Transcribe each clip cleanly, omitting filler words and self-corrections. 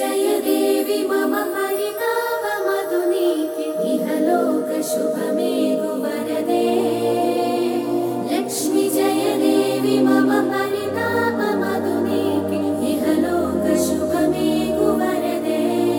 जय देवी मम परितापमधुनीके इहलोक शुभमेघु वरदे लक्ष्मी जय देवी मम परितापमधुनीके इहलोक शुभमेघु वरदे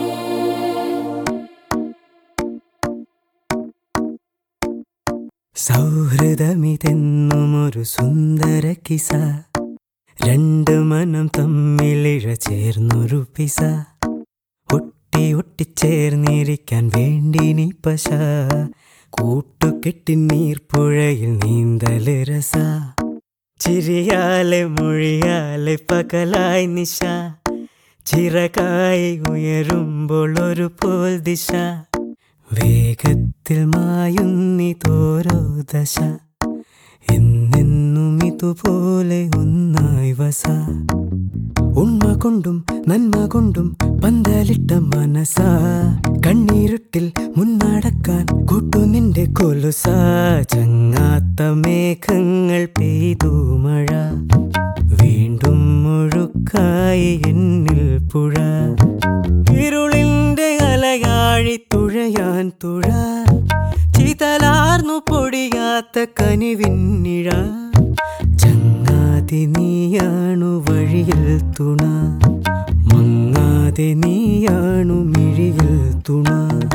സൗഹൃദമിതെന്നുമൊരു സുന്ദര കിസ രണ്ട് മനം തമ്മിലിഴ ചേർന്നൊരു പിസ ഒട്ടി ഒട്ടിച്ചേർന്നിരിക്കാൻ വേണ്ടി നീ പശ കൂട്ടുകെട്ടി നീർപ്പുഴയിൽ നീന്തല് രസ ചിരിയാലെ മൊഴിയാലെ പകലായി നിശ ചിറകായി ഉയരുമ്പോൾ ഒരു പോൽ ദിശ വേഗത്തിൽ മായുന്നിതോരോ ദശ എന്നെന്നും ഇതുപോലെ ഒന്നായി വസ ഉണ്മ കൊണ്ടും നന്മ കൊണ്ടും പന്തലിട്ട മനസ കണ്ണീരുട്ടിൽ മുന്നടക്കാൻ കൂട്ടു നിന്റെ കൊലുസ ചങ്ങാത്ത മേഘങ്ങൾ പെയ്തു മഴ വീണ്ടും മുഴുക്കായി എന്നിൽ പുഴ ഇരുളിന്റെ അലയാഴി തുഴയാൻ തുഴ ചിതലാർന്നു പൊടിയാത്ത കനിവിന്നിഴ ചങ്ങാതി നീയാണു വഴിയിൽ തുണ മങ്ങാതെ നീയാണു മിഴിയിൽ തുണ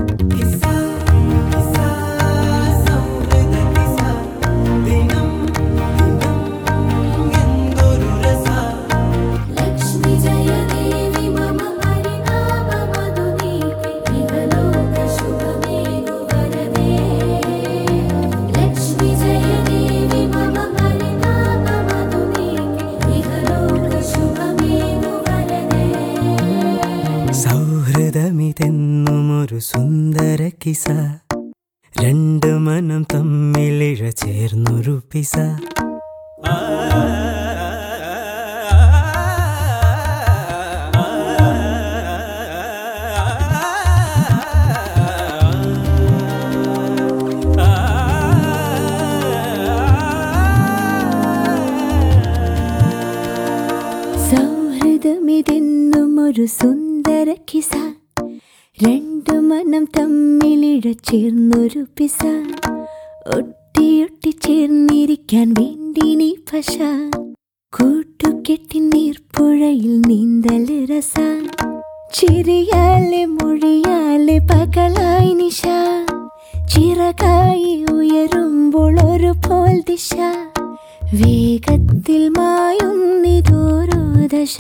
സൗഹൃദമിതെന്നുമൊരു സുന്ദര കിസ രണ്ട് മനം തമ്മിലിഴ ചേർന്നൊരു പിസ സൗഹൃദമിതെന്നുമൊരു സുന്ദര കിസ രണ്ടു മനം തമ്മിലിഴ ചേർന്നൊരു പിസ ഒട്ടിയൊട്ടി ചേർന്നിരിക്കാൻ വേണ്ടി നീ പശ കൂട്ടുകെട്ടി നീർപ്പുഴയിൽ നീന്തല് രസ ചിരിയാലെ മൊഴിയാലെ പകലായി നിശ ചിറകായി ഉയരുമ്പോൾ ഒരു പോൽ ദിശ വേഗത്തിൽ മായുന്നിതോരോ ദശ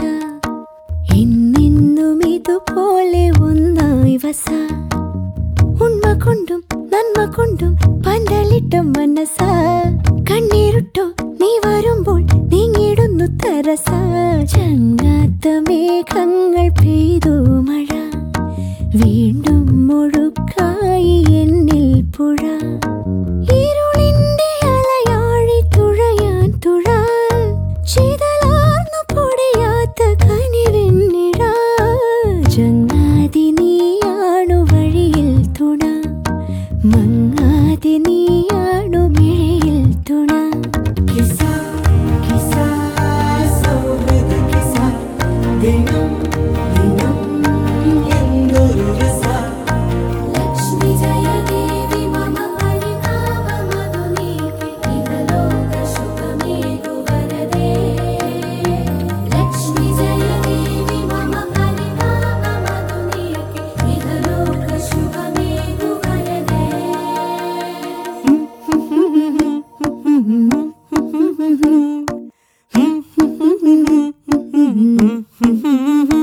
എന്നെന്നും ഇതുപോലെ ഒന്നായി വസ ഉണ്മ കൊണ്ടും നന്മ കൊണ്ടും പന്തലിട്ട മനസ കണ്ണീരുട്ടോ നീ വരുമ്പോൾ നീങ്ങിടുന്നു തരസ ചങ്ങാത്ത മേഘങ്ങൾ പെയ്തു മഴ വീണ്ടും മുഴുക്കായി എന്നിൽ പുഴ ഇരുളിന്റെ അലയാഴി തുഴയാൻ തുഴ ചിതലാർന്നു പൊടിയാത്ത കനിവിന്നിഴ ചങ്ങാതി നീയാണു വഴിയിൽ തുണ മങ്ങാതെ നീയാണു മിഴിയിൽ തുണ കിസ കിസ സൗഹൃദ കിസ ദിനം ദിനം എന്തൊരു രസ लक्ष्मी जय देवी मम परितापमधुनीके इहलोक शुभमेघु वरदे लक्ष्मी जय देवी मम परितापमधुनीके इहलोक शुभमेघु वरदे Mm-hmm.